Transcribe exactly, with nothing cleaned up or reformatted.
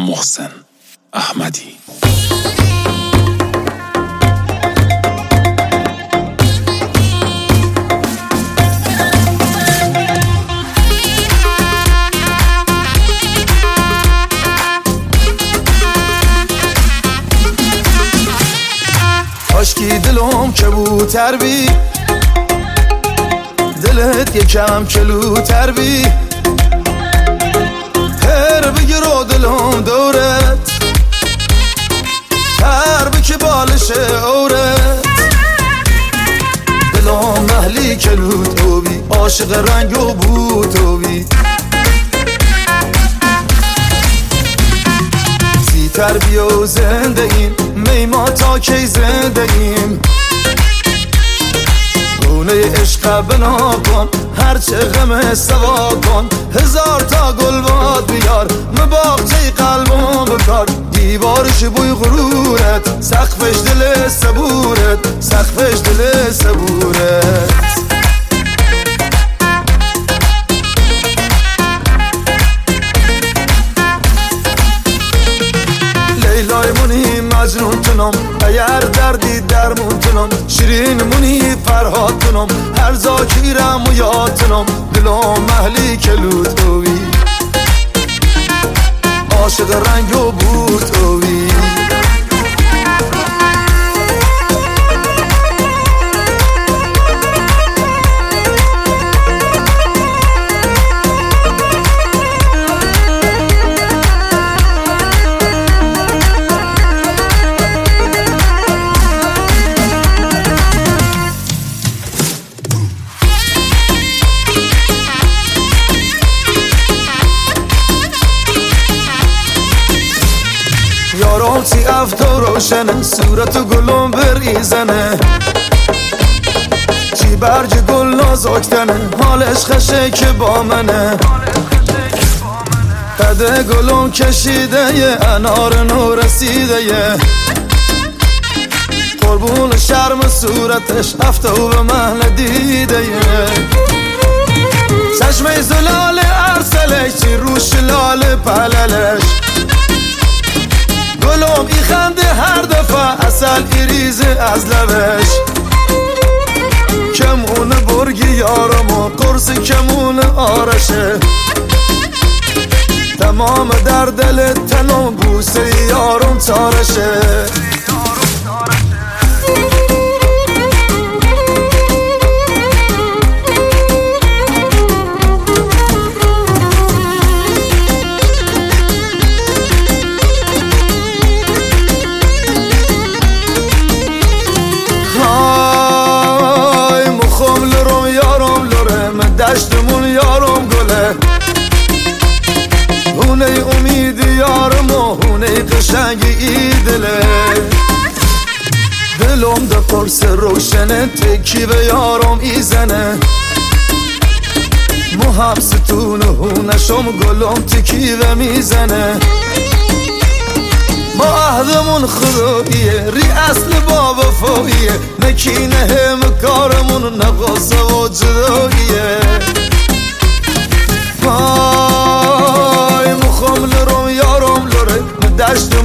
محسن احمدی. کاشکی دلم کبوتر بی، دلت یکم کلوتر بی، هر بگیر و دلم دورت، هر بکی بالش اورت، دلم محلی کلوتو بی، عاشق رنگ و بوتو بی، زیتر بیا و زنده ایم، میما تا کی زنده ایم، خونه عشق بنا کن، هرچه غم سوا کن، هزار تا گل باد بیار، مباغچه قلبم بکار، دیوارش بوی غرورت، سقفش دل صبورت، سقفش دل صبورت. لیلای مونی مجنون تنم، اگر دردی درمون تنم، شیرین مونی فرهاد تنم، هر زاکیرم و یاد تنم، دلم محلی کلوتوی، عاشق رنگ و بوتوی. یارم سی افتا روشنه، صورت و گلم بریزنه، چی برج گل نازکتنه، حالش خشه که با منه، قده گلم کشیده یه انار نو رسیده یه، قربون شرم صورتش افتا و به محل دیده یه، چشمه زلال ارسلش چی روش لال پللش، گلم ای خنده هر دفعه اصل ایریزه از لبش، کمون برگی یارم و قرص کمون آرشه، تمام در دل تنم بوسه یارم تارشه. دشتمون یارم گله، هونه امید یارم و هونه قشنگ ای دله، دلم ده قرص روشنه، تکی به یارم ای زنه، مو هم ستون هونشم گلم تکی به میزنه، ما عهدمون خداییه، ری اصل با وفاییه، نکینه هم کارمون نقاصه و جداییه، وای مخم لرم یارم لره، دشت